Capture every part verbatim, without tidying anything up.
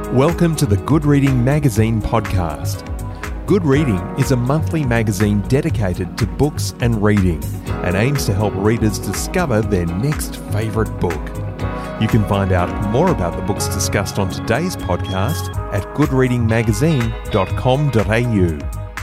Welcome to the Good Reading Magazine podcast. Good Reading is a monthly magazine dedicated to books and reading and aims to help readers discover their next favourite book. You can find out more about the books discussed on today's podcast at good reading magazine dot com dot a u.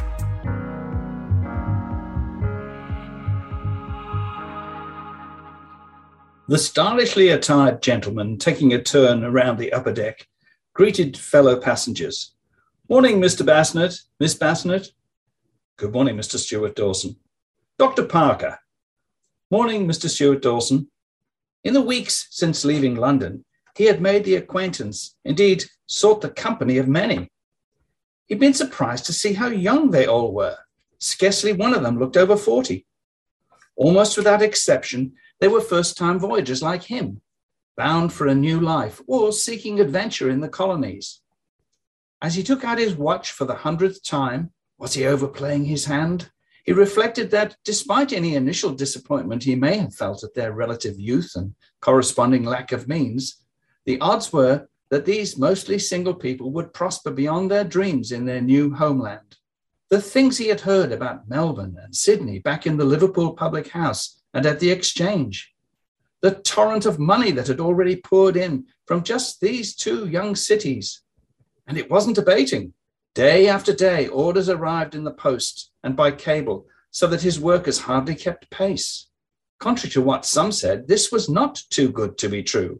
The stylishly attired gentleman taking a turn around the upper deck greeted fellow passengers. "Morning, Mister Bassnett, Miss Bassnett." "Good morning, Mister Stuart Dawson." "Doctor Parker." "Morning, Mister Stuart Dawson." In the weeks since leaving London, he had made the acquaintance, indeed sought the company of many. He'd been surprised to see how young they all were. Scarcely one of them looked over forty. Almost without exception, they were first-time voyagers like him, bound for a new life or seeking adventure in the colonies. As he took out his watch for the hundredth time, was he overplaying his hand? He reflected that despite any initial disappointment he may have felt at their relative youth and corresponding lack of means, the odds were that these mostly single people would prosper beyond their dreams in their new homeland. The things he had heard about Melbourne and Sydney back in the Liverpool public house and at the Exchange, the torrent of money that had already poured in from just these two young cities. And it wasn't abating. Day after day, orders arrived in the post and by cable, so that his workers hardly kept pace. Contrary to what some said, this was not too good to be true.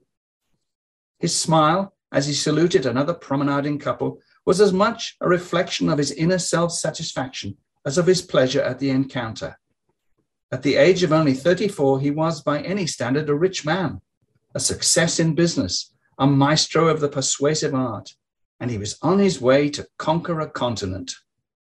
His smile, as he saluted another promenading couple, was as much a reflection of his inner self-satisfaction as of his pleasure at the encounter. At the age of only thirty-four, he was by any standard a rich man, a success in business, a maestro of the persuasive art, and he was on his way to conquer a continent.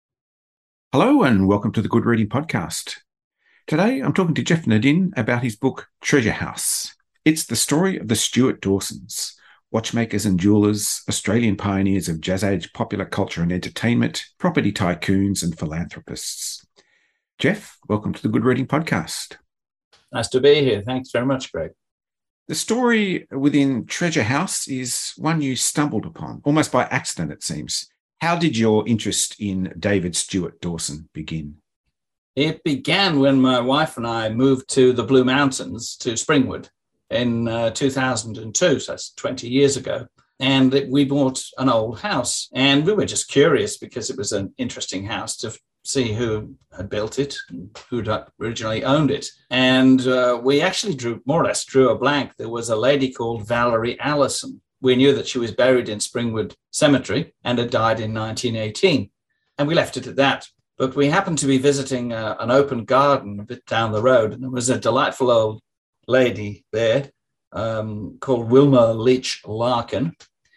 Hello and welcome to the Good Reading Podcast. Today I'm talking to Jeff Nadin about his book Treasure House. It's the story of the Stuart Dawsons, watchmakers and jewellers, Australian pioneers of jazz-age popular culture and entertainment, property tycoons and philanthropists. Jeff, welcome to the Good Reading Podcast. Nice to be here. Thanks very much, Greg. The story within Treasure House is one you stumbled upon, almost by accident, it seems. How did your interest in David Stuart Dawson begin? It began when my wife and I moved to the Blue Mountains, to Springwood, in uh, two thousand two, so that's twenty years ago. And it, we bought an old house, and we were just curious because it was an interesting house to see who had built it and who'd originally owned it. And uh, we actually drew, more or less drew a blank. There was a lady called Valerie Allison. We knew that she was buried in Springwood Cemetery and had died in nineteen eighteen. And we left it at that. But we happened to be visiting uh, an open garden a bit down the road, and there was a delightful old lady there um, called Wilma Leach Larkin.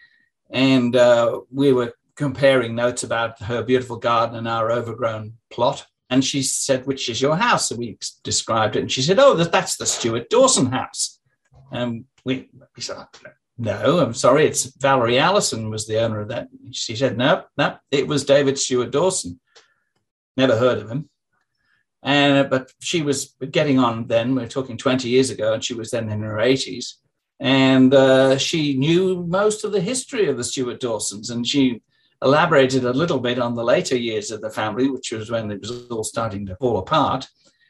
And uh, we were comparing notes about her beautiful garden and our overgrown plot. And she said, "Which is your house?" So we described it. And she said, "Oh, that's the Stuart Dawson house." And we, we said, "No, I'm sorry, it's Valerie Allison was the owner of that." She said, "No, no, it was David Stuart Dawson." Never heard of him. And But she was getting on then. We're talking twenty years ago, and she was then in her eighties. And uh, she knew most of the history of the Stuart Dawsons. And she elaborated a little bit on the later years of the family, which was when it was all starting to fall apart.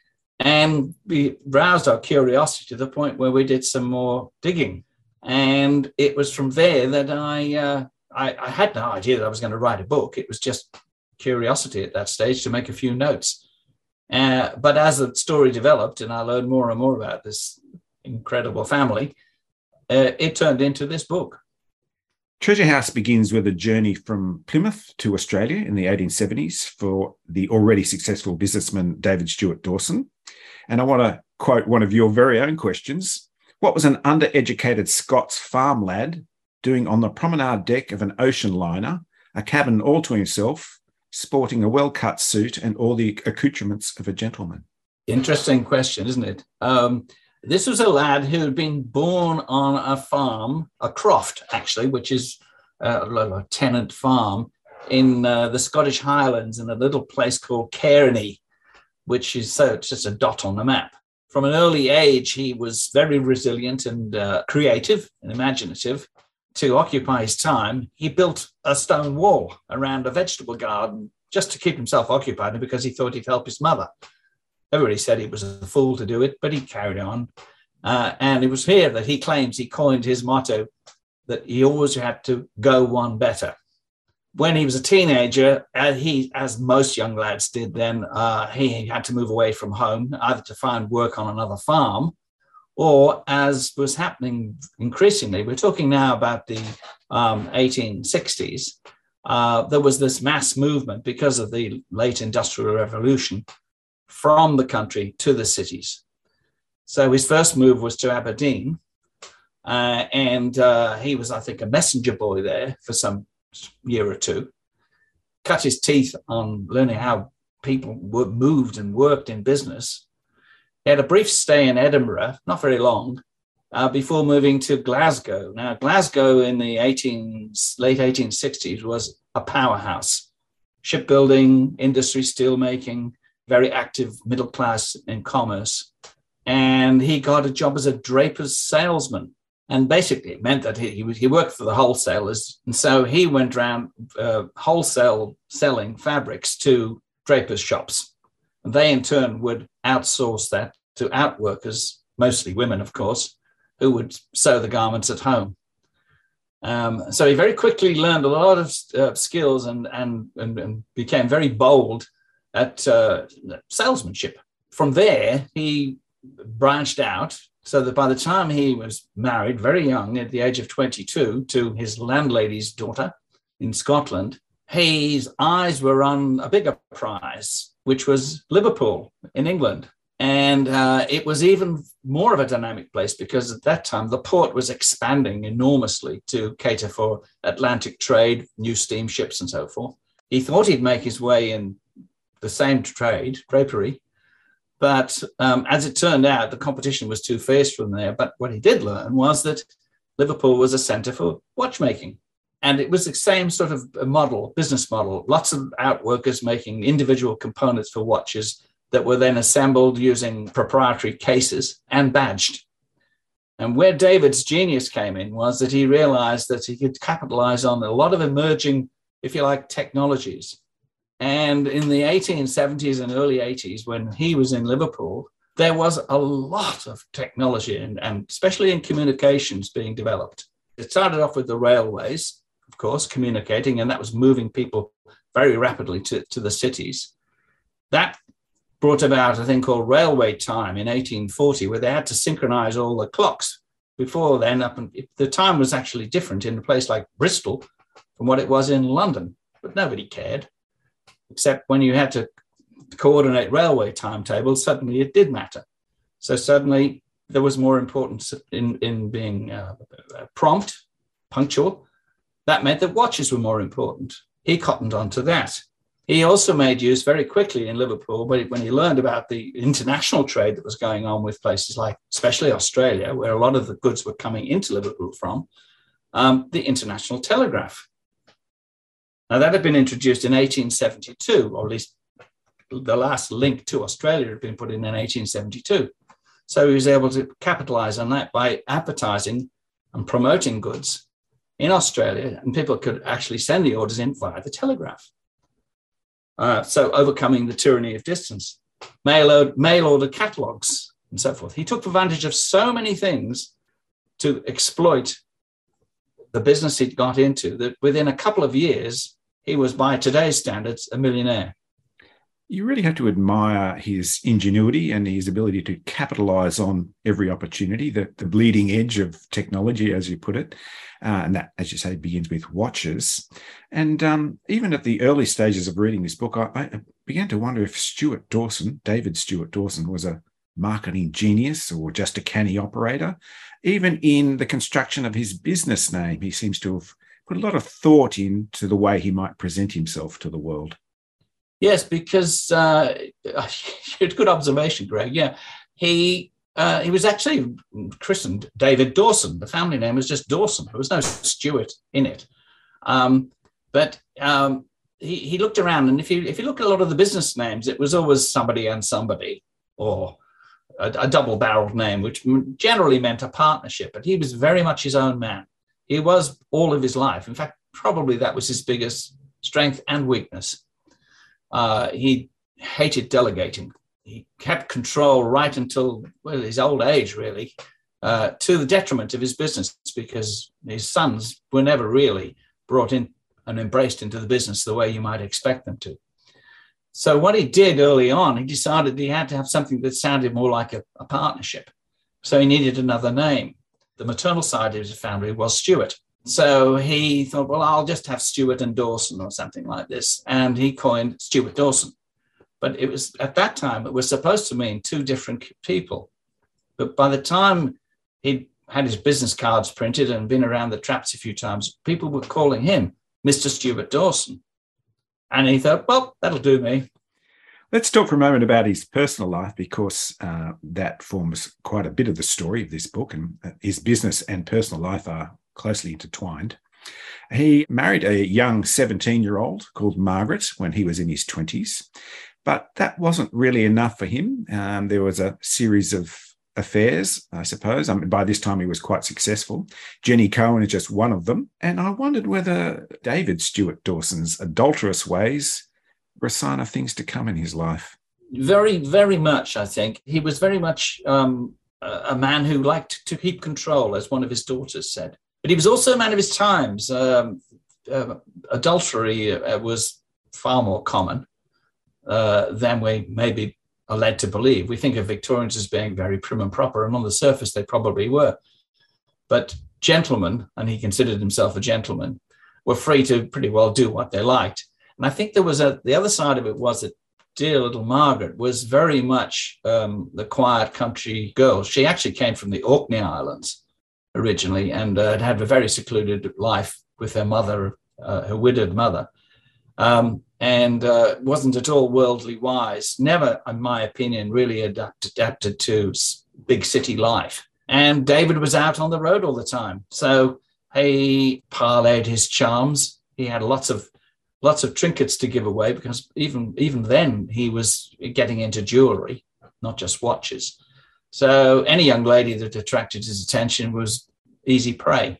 And we roused our curiosity to the point where we did some more digging. And it was from there that I, uh, I, I had no idea that I was going to write a book. It was just curiosity at that stage to make a few notes. Uh, but as the story developed and I learned more and more about this incredible family, uh, it turned into this book. Treasure House begins with a journey from Plymouth to Australia in the eighteen seventies for the already successful businessman David Stuart Dawson. And I want to quote one of your very own questions. What was an undereducated Scots farm lad doing on the promenade deck of an ocean liner, a cabin all to himself, sporting a well-cut suit and all the accoutrements of a gentleman? Interesting question, isn't it? Um, This was a lad who had been born on a farm, a croft, actually, which is uh, a tenant farm in uh, the Scottish Highlands in a little place called Cairney, which is so it's just a dot on the map. From an early age, he was very resilient and uh, creative and imaginative. to occupy his time, he built a stone wall around a vegetable garden just to keep himself occupied because he thought he'd help his mother. Everybody said he was a fool to do it, but he carried on. Uh, and it was here that he claims he coined his motto that he always had to go one better. When he was a teenager, as, he, as most young lads did then, uh, he had to move away from home, either to find work on another farm, or as was happening increasingly, we're talking now about the um, eighteen sixties, uh, there was this mass movement because of the late Industrial Revolution from the country to the cities. So his first move was to Aberdeen, uh, and uh, he was, I think, a messenger boy there for some year or two, cut his teeth on learning how people were moved and worked in business. He had a brief stay in Edinburgh, not very long, uh, before moving to Glasgow. Now, Glasgow in the eighteen, late eighteen sixties was a powerhouse. Shipbuilding, industry, steelmaking, very active middle class in commerce. And he got a job as a draper's salesman. And basically it meant that he, he, was, he worked for the wholesalers. And so he went around uh, wholesale selling fabrics to drapers' shops. And they in turn would outsource that to outworkers, mostly women, of course, who would sew the garments at home. Um, so he very quickly learned a lot of uh, skills and, and, and, and became very bold at uh, salesmanship. From there, he branched out so that by the time he was married, very young, at the age of twenty-two, to his landlady's daughter in Scotland, his eyes were on a bigger prize, which was Liverpool in England. And uh, it was even more of a dynamic place because at that time, the port was expanding enormously to cater for Atlantic trade, new steamships and so forth. He thought he'd make his way in the same trade, drapery, but um, as it turned out, the competition was too fierce from there. But what he did learn was that Liverpool was a centre for watchmaking. And it was the same sort of model, business model, lots of outworkers making individual components for watches that were then assembled using proprietary cases and badged. And where David's genius came in was that he realized that he could capitalize on a lot of emerging, if you like, technologies. And in the eighteen seventies and early eighties, when he was in Liverpool, there was a lot of technology, and, and especially in communications, being developed. It started off with the railways, of course, communicating, and that was moving people very rapidly to, to the cities. That brought about a thing called railway time in eighteen forty, where they had to synchronize all the clocks. Before then, up and, the time was actually different in a place like Bristol from what it was in London, but nobody cared. Except when you had to coordinate railway timetables, suddenly it did matter. So suddenly there was more importance in, in being uh, prompt, punctual. That meant that watches were more important. He cottoned onto that. He also made use very quickly in Liverpool, but when he learned about the international trade that was going on with places like, especially Australia, where a lot of the goods were coming into Liverpool from, um, the international telegraph. Now, that had been introduced in eighteen seventy-two, or at least the last link to Australia had been put in in eighteen seventy-two. So he was able to capitalize on that by advertising and promoting goods in Australia, and people could actually send the orders in via the telegraph. Uh, so overcoming the tyranny of distance, mail, mail order catalogs and so forth. He took advantage of so many things to exploit the business he'd got into that within a couple of years, he was, by today's standards, a millionaire. You really have to admire his ingenuity and his ability to capitalize on every opportunity, the, the bleeding edge of technology, as you put it. Uh, and that, as you say, begins with watches. And um, even at the early stages of reading this book, I, I began to wonder if Stuart Dawson, David Stuart Dawson, was a marketing genius or just a canny operator. Even in the construction of his business name, he seems to have put a lot of thought into the way he might present himself to the world. Yes, because uh, good observation, Greg. Yeah, he uh, he was actually christened David Dawson. The family name was just Dawson. There was no Stuart in it. Um, but um, he, he looked around, and if you if you look at a lot of the business names, it was always somebody and somebody, or a, a double-barreled name, which generally meant a partnership. But he was very much his own man. he was all of his life. In fact, probably that was his biggest strength and weakness. Uh, he hated delegating. He kept control right until, well, his old age, really, uh, to the detriment of his business, because his sons were never really brought in and embraced into the business the way you might expect them to. So what he did early on, he decided he had to have something that sounded more like a, a partnership. So he needed another name. The maternal side of his family was Stewart. So he thought, well, I'll just have Stewart and Dawson or something like this. And he coined Stewart Dawson. But it was at that time, it was supposed to mean two different people. But by the time he'd had his business cards printed and been around the traps a few times, people were calling him Mister Stewart Dawson. And he thought, well, that'll do me. Let's talk for a moment about his personal life, because uh, that forms quite a bit of the story of this book, and his business and personal life are closely intertwined. He married a young seventeen-year-old called Margaret when he was in his twenties, but that wasn't really enough for him. Um, there was a series of affairs, I suppose. I mean, by this time he was quite successful. Jenny Cohen is just one of them. And I wondered whether David Stewart Dawson's adulterous ways were a sign of things to come in his life. Very, very much, I think. He was very much um, a man who liked to keep control, as one of his daughters said. But he was also a man of his times. Um, uh, adultery uh, was far more common uh, than we maybe are led to believe. We think of Victorians as being very prim and proper, and on the surface they probably were. But gentlemen, and he considered himself a gentleman, were free to pretty well do what they liked. And I think there was a, the other side of it was that dear little Margaret was very much um, the quiet country girl. She actually came from the Orkney Islands originally, and uh, had had a very secluded life with her mother, uh, her widowed mother. Um, and uh, wasn't at all worldly wise, never, in my opinion, really adapt, adapted to big city life. And David was out on the road all the time. So he parlayed his charms. He had lots of lots of trinkets to give away, because even, even then he was getting into jewelry, not just watches. So any young lady that attracted his attention was easy prey.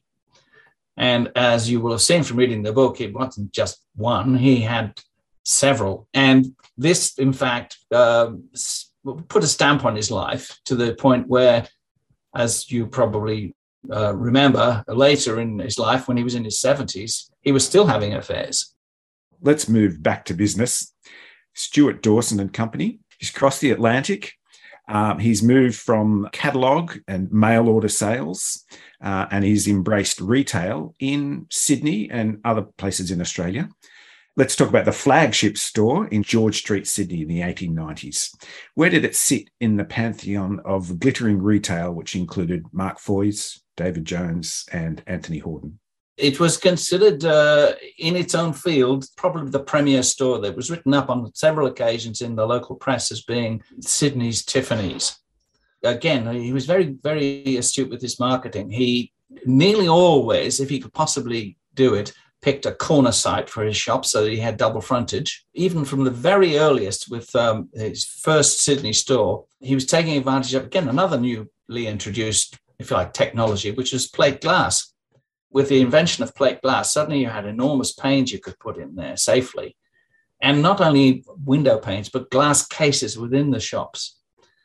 And as you will have seen from reading the book, it wasn't just one, he had several. And this, in fact, uh, put a stamp on his life to the point where, as you probably uh, remember, later in his life, when he was in his seventies, he was still having affairs. Let's move back to business. Stewart Dawson and Company. He's crossed the Atlantic. Um, he's moved from catalogue and mail order sales, uh, and he's embraced retail in Sydney and other places in Australia. Let's talk about the flagship store in George Street, Sydney in the eighteen nineties. Where did it sit in the pantheon of glittering retail, which included Mark Foy's, David Jones and Anthony Hordern? It was considered, uh, in its own field, probably the premier store. That was written up on several occasions in the local press as being Sydney's Tiffany's. Again, he was very, very astute with his marketing. He nearly always, if he could possibly do it, picked a corner site for his shop so that he had double frontage. Even from the very earliest with um, his first Sydney store, he was taking advantage of, again, another newly introduced, if you like, technology, which was plate glass. With the invention of plate glass, suddenly you had enormous panes you could put in there safely. And not only window panes, but glass cases within the shops.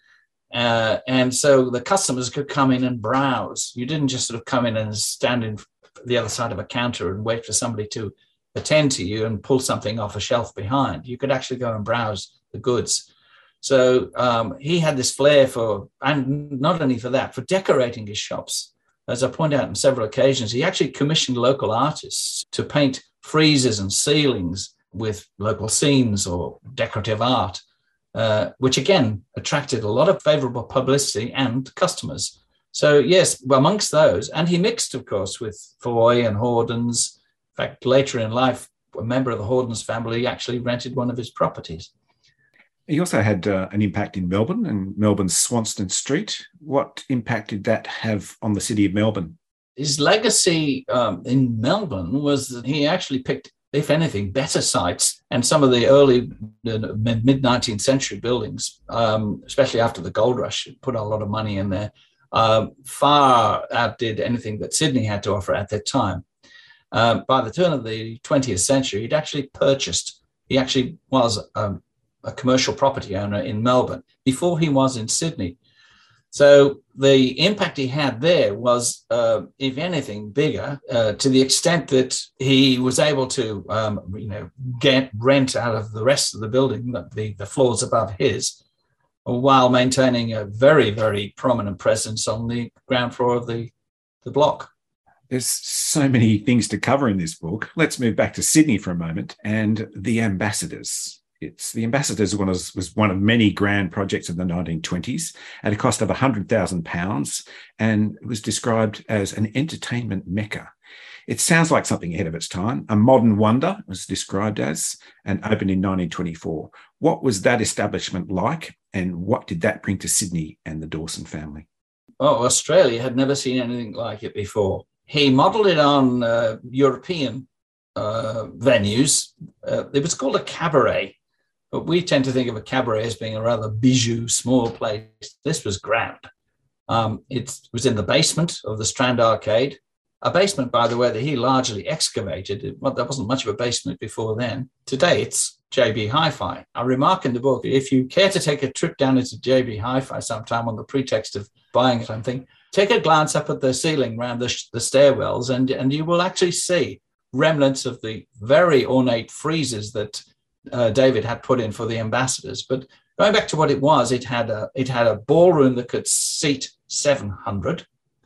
Uh, and so the customers could come in and browse. You didn't just sort of come in and stand in the other side of a counter and wait for somebody to attend to you and pull something off a shelf behind. You could actually go and browse the goods. So um, he had this flair for, and not only for that, for decorating his shops. As I point out on several occasions, he actually commissioned local artists to paint friezes and ceilings with local scenes or decorative art, uh, which again attracted a lot of favourable publicity and customers. So yes, amongst those, and he mixed, of course, with Foy and Hordern's. In fact, later in life, a member of the Hordern's family actually rented one of his properties. He also had uh, an impact in Melbourne and Melbourne's Swanston Street. What impact did that have on the city of Melbourne? His legacy um, in Melbourne was that he actually picked, if anything, better sites. And some of the early uh, mid-nineteenth century buildings, um, especially after the gold rush, put a lot of money in there, uh, far outdid anything that Sydney had to offer at that time. Uh, by the turn of the twentieth century, he'd actually purchased, he actually was um, a commercial property owner in Melbourne before he was in Sydney. So the impact he had there was, uh, if anything, bigger, uh, to the extent that he was able to, um, you know, get rent out of the rest of the building, the, the floors above his, while maintaining a very, very prominent presence on the ground floor of the, the block. There's so many things to cover in this book. Let's move back to Sydney for a moment and the Ambassadors. It's the Ambassadors was, was one of many grand projects of the nineteen twenties at a cost of one hundred thousand pounds, and it was described as an entertainment mecca. It sounds like something ahead of its time. A modern wonder was described as, and opened in nineteen twenty-four. What was that establishment like, and what did that bring to Sydney and the Dawson family? Oh, Australia had never seen anything like it before. He modelled it on uh, European uh, venues. Uh, it was called a cabaret. But we tend to think of a cabaret as being a rather bijou, small place. This was grand. Um, it was in the basement of the Strand Arcade, a basement, by the way, that he largely excavated. It, well, there wasn't much of a basement before then. Today, it's J B Hi-Fi. I remark in the book, if you care to take a trip down into J B Hi-Fi sometime on the pretext of buying something, take a glance up at the ceiling around the, the stairwells, and, and you will actually see remnants of the very ornate friezes that Uh, David had put in for the Ambassadors. But going back to what it was, it had a it had a ballroom that could seat seven hundred.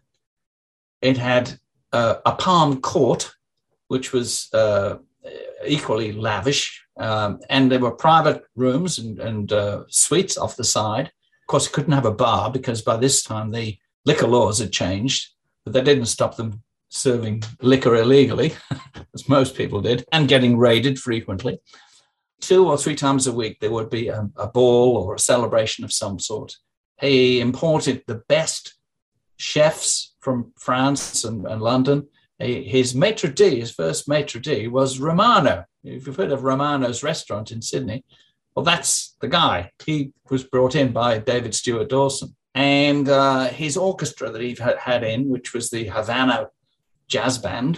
It had uh, a palm court, which was uh, equally lavish, um, and there were private rooms and, and uh, suites off the side. Of course, it couldn't have a bar because by this time the liquor laws had changed, but that didn't stop them serving liquor illegally, as most people did, and getting raided frequently. Two or three times a week, there would be a, a ball or a celebration of some sort. He imported the best chefs from France and, and London. He, his maitre d', his first maitre d', was Romano. If you've heard of Romano's restaurant in Sydney, well, that's the guy. He was brought in by David Stewart Dawson. And uh, his orchestra that he had, had in, which was the Havana Jazz Band,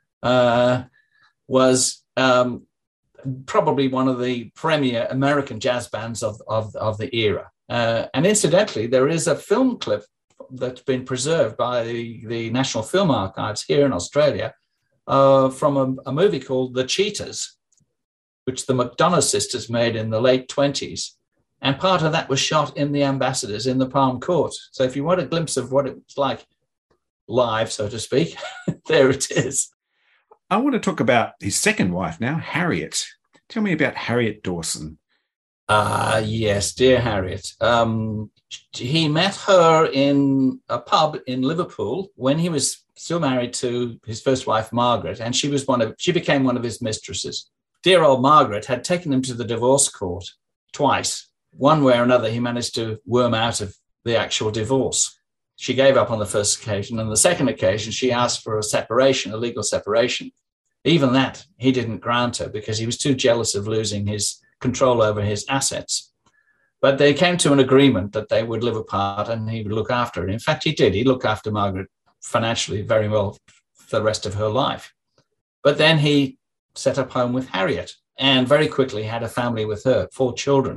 uh, was... Um, probably one of the premier American jazz bands of, of, of the era. Uh, and incidentally, there is a film clip that's been preserved by the, the National Film Archives here in Australia uh, from a, a movie called The Cheetahs, which the McDonough sisters made in the late twenties. And part of that was shot in the Ambassadors in the Palm Court. So if you want a glimpse of what it's like live, so to speak, there it is. I want to talk about his second wife now, Harriet. Tell me about Harriet Dawson. Ah, uh, yes, dear Harriet. Um, he met her in a pub in Liverpool when he was still married to his first wife, Margaret, and she was one of she became one of his mistresses. Dear old Margaret had taken him to the divorce court twice. One way or another, he managed to worm out of the actual divorce. She gave up on the first occasion. On the second occasion, she asked for a separation, a legal separation. Even that, he didn't grant her because he was too jealous of losing his control over his assets. But they came to an agreement that they would live apart and he would look after her. In fact, he did. He looked after Margaret financially very well for the rest of her life. But then he set up home with Harriet and very quickly had a family with her, four children.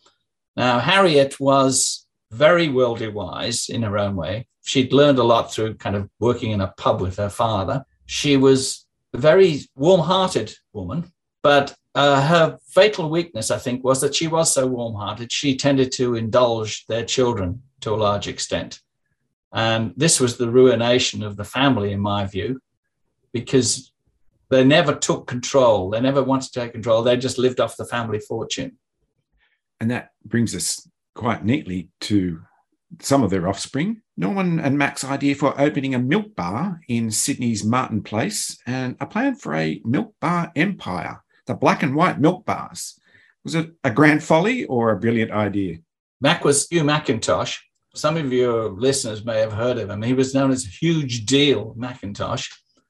Now, Harriet was very worldly wise in her own way. She'd learned a lot through kind of working in a pub with her father. She was a very warm-hearted woman, but uh, her fatal weakness, I think, was that she was so warm-hearted, she tended to indulge their children to a large extent. And this was the ruination of the family, in my view, because they never took control. They never wanted to take control. They just lived off the family fortune. And that brings us quite neatly to some of their offspring. Norman and Mac's idea for opening a milk bar in Sydney's Martin Place and a plan for a milk bar empire, the black and white milk bars. Was it a grand folly or a brilliant idea? Mac was Hugh Mackintosh. Some of your listeners may have heard of him. He was known as Huge Deal Mackintosh,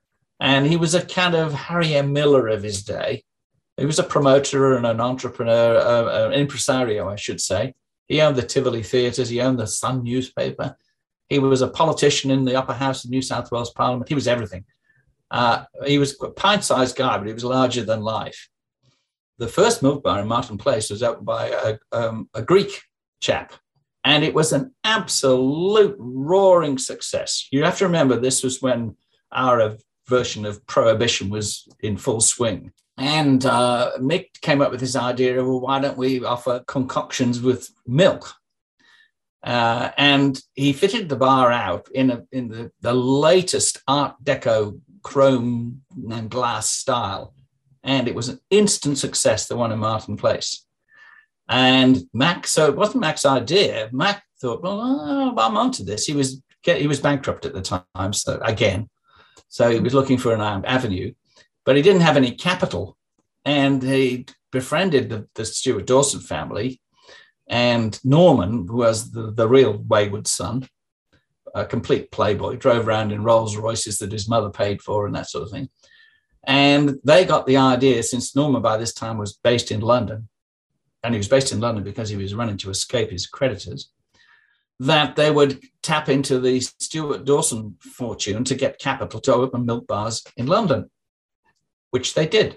and he was a kind of Harry M. Miller of his day. He was a promoter and an entrepreneur, uh, an impresario, I should say. He owned the Tivoli Theatres. He owned the Sun newspaper. He was a politician in the upper house of New South Wales Parliament. He was everything. Uh, he was a pint-sized guy, but he was larger than life. The first milk bar in Martin Place was opened by a, um, a Greek chap, and it was an absolute roaring success. You have to remember this was when our version of prohibition was in full swing. And uh, Mick came up with this idea of, well, why don't we offer concoctions with milk? Uh, and he fitted the bar out in a, in the, the latest Art Deco chrome and glass style. And it was an instant success, the one in Martin Place. And Mac, so it wasn't Mac's idea. Mac thought, well, oh, I'm onto this. He was he was bankrupt at the time, so again. So he was looking for an avenue, but he didn't have any capital. And he befriended the, the Stuart Dawson family. And Norman, who was the, the real wayward son, a complete playboy, drove around in Rolls Royces that his mother paid for and that sort of thing. And they got the idea, since Norman by this time was based in London, and he was based in London because he was running to escape his creditors, that they would tap into the Stuart Dawson fortune to get capital to open milk bars in London, which they did.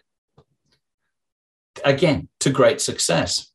Again, to great success.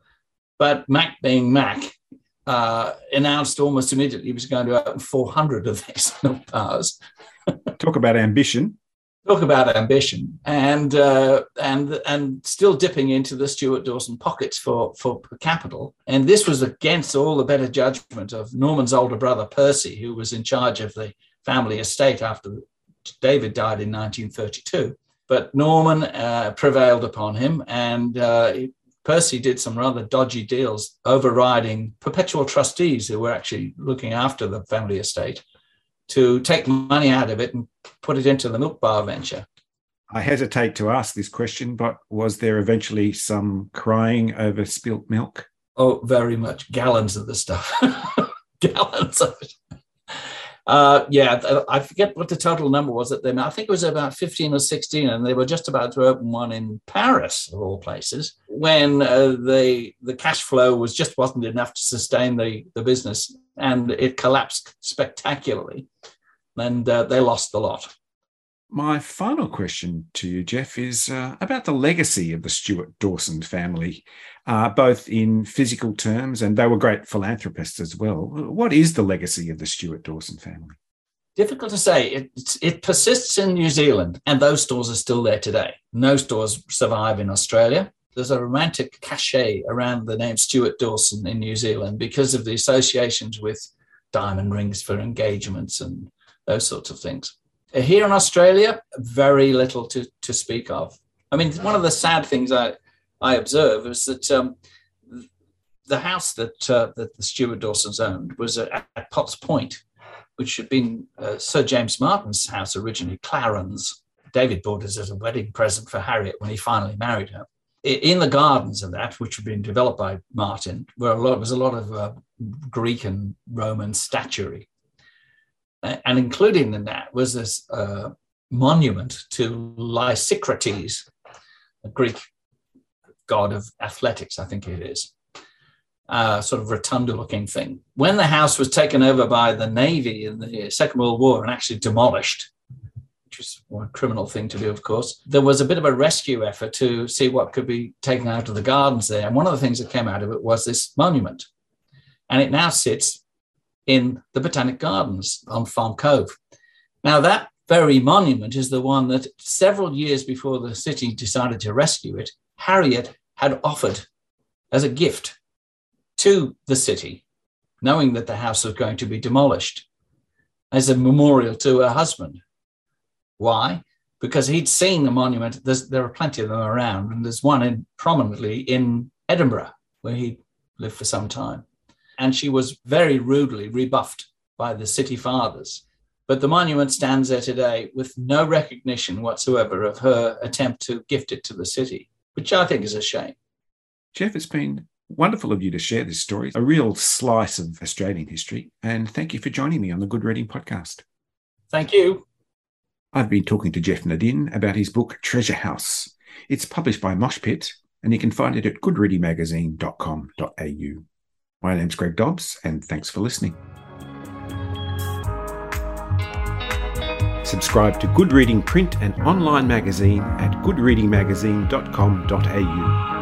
But Mac, being Mac, uh, announced almost immediately he was going to open four hundred of these milk bars. Talk about ambition. Talk about ambition, and uh, and and still dipping into the Stuart Dawson pockets for, for capital. And this was against all the better judgment of Norman's older brother, Percy, who was in charge of the family estate after David died in nineteen thirty-two. But Norman uh, prevailed upon him, and uh, Percy did some rather dodgy deals, overriding perpetual trustees who were actually looking after the family estate, to take money out of it and put it into the milk bar venture. I hesitate to ask this question, but was there eventually some crying over spilt milk? Oh, very much. Gallons of the stuff. Gallons of it. Uh, yeah, I forget what the total number was at them. I think it was about fifteen or sixteen, and they were just about to open one in Paris, of all places, when uh, the the cash flow was just wasn't enough to sustain the, the business, and it collapsed spectacularly, and uh, they lost the lot. My final question to you, Jeff, is uh, about the legacy of the Stuart Dawson family, uh, both in physical terms, and they were great philanthropists as well. What is the legacy of the Stuart Dawson family? Difficult to say. It, it persists in New Zealand, and those stores are still there today. No stores survive in Australia. There's a romantic cachet around the name Stuart Dawson in New Zealand because of the associations with diamond rings for engagements and those sorts of things. Here in Australia, very little to, to speak of. I mean, one of the sad things I, I observe is that um, the house that uh, that the Stuart Dawsons owned was at, at Potts Point, which had been uh, Sir James Martin's house originally, Clarence. David bought it as a wedding present for Harriet when he finally married her. In the gardens of that, which had been developed by Martin, where a lot, was a lot of uh, Greek and Roman statuary. And including in that was this uh, monument to Lysicrates, a Greek god of athletics, I think it is, uh, sort of rotunda-looking thing. When the house was taken over by the Navy in the Second World War and actually demolished, which was a criminal thing to do, of course, there was a bit of a rescue effort to see what could be taken out of the gardens there. And one of the things that came out of it was this monument. And it now sits in the Botanic Gardens on Farm Cove. Now, that very monument is the one that several years before the city decided to rescue it, Harriet had offered as a gift to the city, knowing that the house was going to be demolished, as a memorial to her husband. Why? Because he'd seen the monument. There's, there are plenty of them around, and there's one in, prominently in Edinburgh, where he lived for some time. And she was very rudely rebuffed by the city fathers. But the monument stands there today with no recognition whatsoever of her attempt to gift it to the city, which I think is a shame. Jeff, it's been wonderful of you to share this story, a real slice of Australian history. And thank you for joining me on the Good Reading Podcast. Thank you. I've been talking to Jeff Nadin about his book, Treasure House. It's published by Moshpit, and you can find it at good reading magazine dot com dot a u. My name's Greg Dobbs, and thanks for listening. subscribe to Good Reading print and online magazine at good reading magazine dot com dot a u.